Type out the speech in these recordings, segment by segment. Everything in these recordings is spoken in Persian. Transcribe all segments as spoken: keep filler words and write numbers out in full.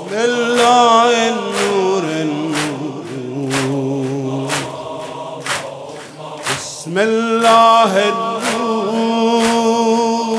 الله النور النور بسم الله النور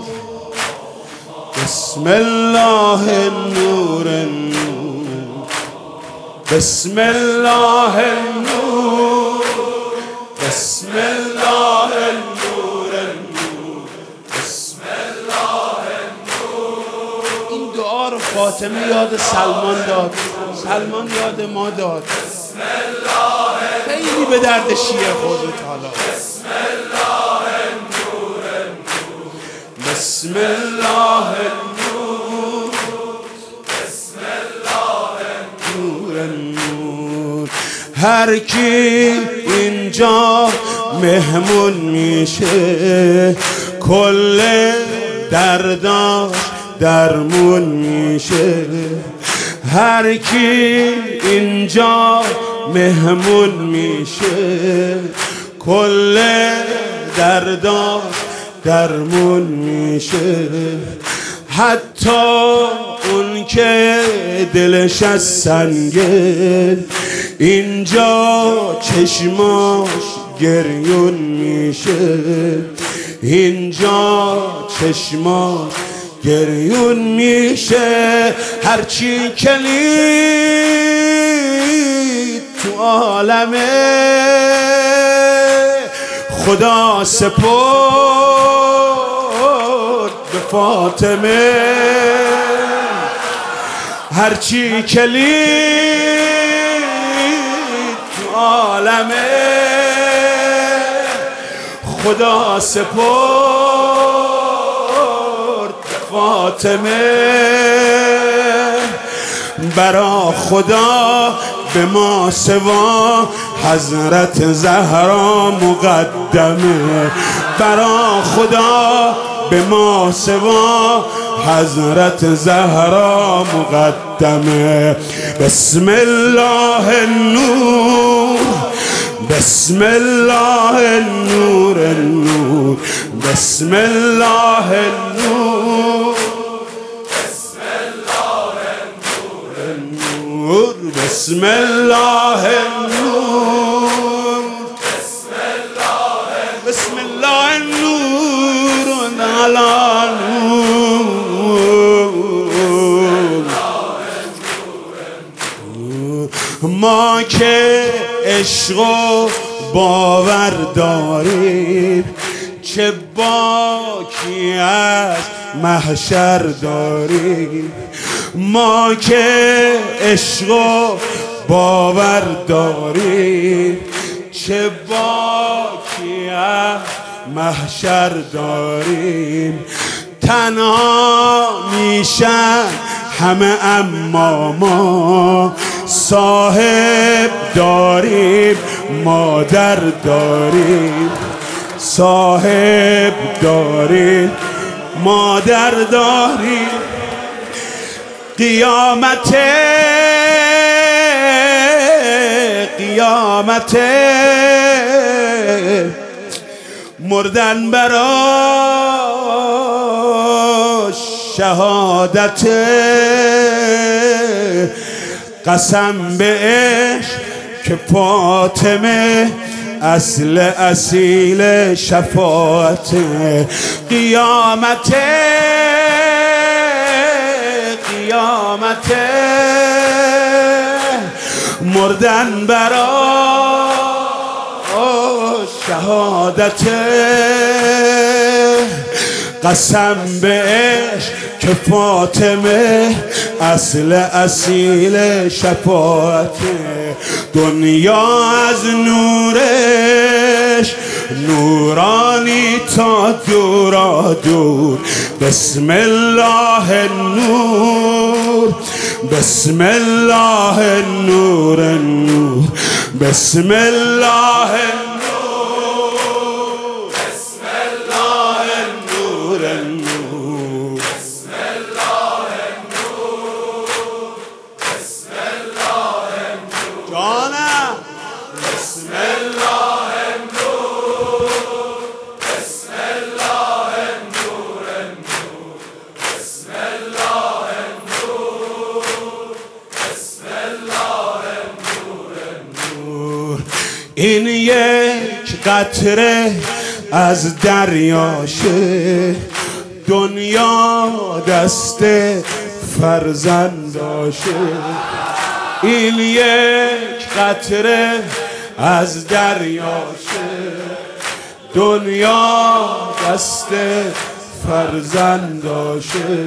بسم الله النور النور بسم الله النور بسم الله النور النور بسم الله النور. این دعا رو فاطمه یاد سلمان داد، سلمان یاد ما داد. بسم الله خیلی به درد شیعه خودت حالا. بسم الله النور النور بسم الله النور بسم الله النور النور. هر کی اینجا مهمون میشه کل درداش درمون میشه. هر کی اینجا مهمون میشه کل درداش درمون میشه. حتی اون که دلش از سنگه اینجا چشماش گریون میشه. اینجا چشماش گریون میشه. هرچی کلید تو عالمه خدا سپرد به فاطمه. هرچی کلید تو عالمه خدا سپرد به فاطمه. برا خدا به ما سوا حضرت زهرا مقدمه. برا خدا به ما سوا حضرت زهرا مقدمه. بسم الله النور بسم الله النور النور بسم الله النور بسم الله النور النور بسم الله النور بسم الله بسم الله النور على نور. ما که عشق و باور داریم چه باکی از محشر داریم. ما که عشق و باور داریم چه باکی از محشر داریم. تنها میشن همه اما ما صاحب داریم مادر داریم. صاحب داریم مادر داریم. قیامت قیامت مردن براش شهادت. قسم به عشق که فاطمه اصل اصیل شفاعت. قیامت قیامت مردن براش شهادت. قسم به عشق که فاطمه اصل اصیل شفاعت. دنیا از نورش نورانی تا دورا دور. بسم الله النور بسم الله النور النور بسم الله النور بسم الله النور النور بسم الله النور بسم الله النور جانم بسم الله النور بسم الله النور النور بسم الله النور این یک قطره از دریاشه، دنیا دست فرزنداشه. این یک قطره از دریاشه، دنیا دست فرزنداشه.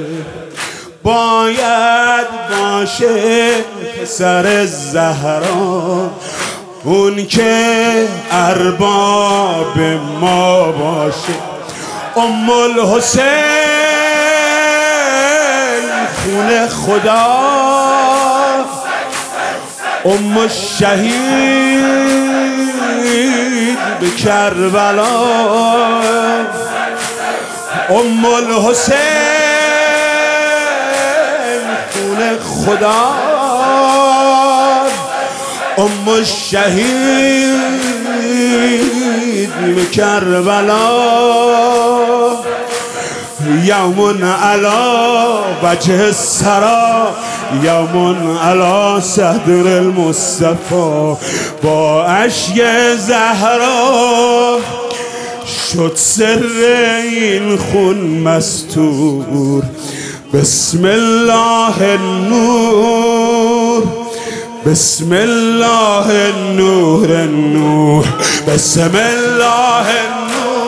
باید باشه پسر زهرا، اون که ارباب ما باشه. ام الحسین خون خدا، ام الشهید به کربلا. ام الحسین خون خدا، ام الشهید به کربلا. یوم علا وجه السرا، یوم علا صدر المصطفى. با اشک زهرا شد سر این خون مستور. بسم الله النور، بسم الله النور النور، بسم الله النور.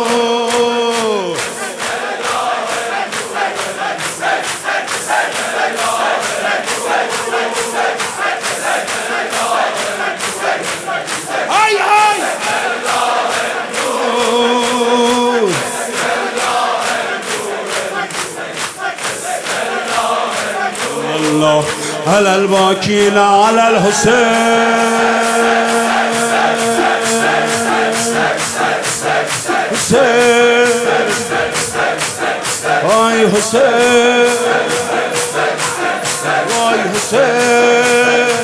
الله على الباكين على الحسين، حسين واي حسين، واي حسين،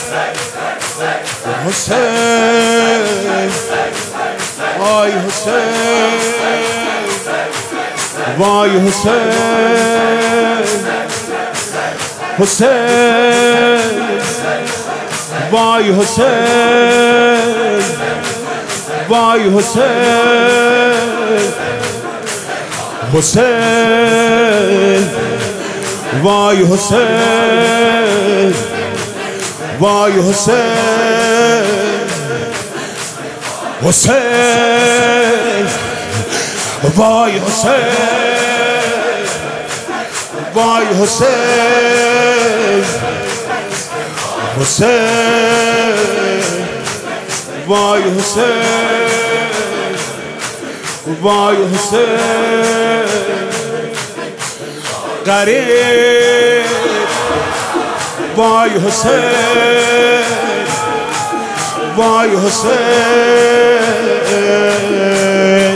حسين واي حسين، واي حسين، حسین وای حسین، وای حسین، حسین وای حسین، وای حسین، حسین وای حسین، وای حسین، حسین وای حسین، وای حسین. غریب وای حسین، وای حسین.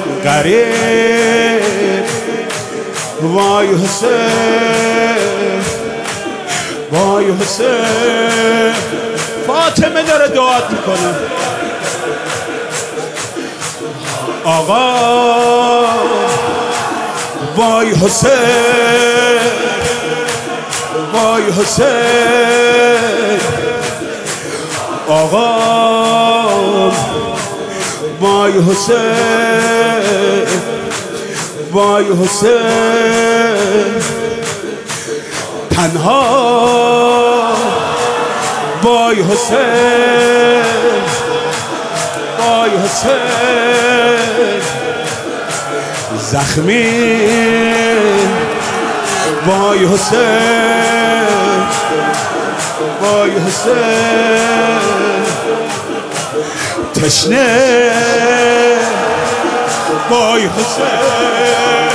غریب وای حسین، وای حسین. فاطمه داره دعات میکنه. آقا وای حسین، وای حسین. آقا وای حسین، وای حسین. تنها وای حسین، وای حسین. زخمی وای حسین، وای حسین. تشنه وای حسین،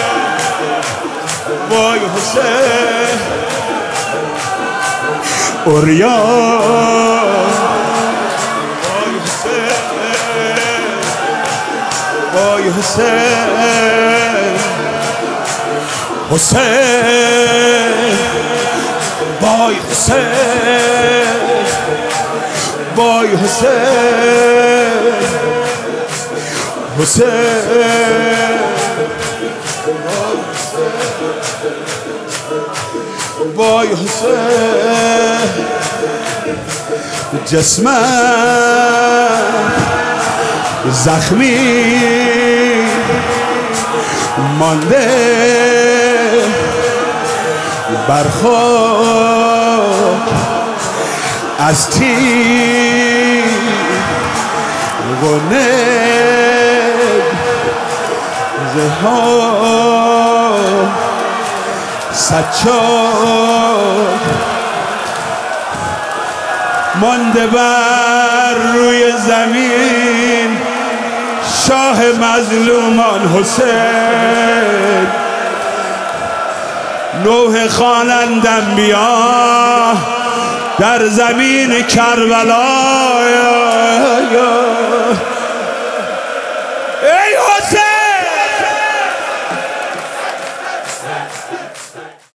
وای حسین. اوریان وای حسین، وای حسین. حسین وای حسین، وای حسین، حسین وای حسین. جسمم زخمی مانده بر خاک از تیر و زها سجاد مانده بر روی زمین شاه مظلومان حسین. نوح خوانند انبیا در زمین کربلا.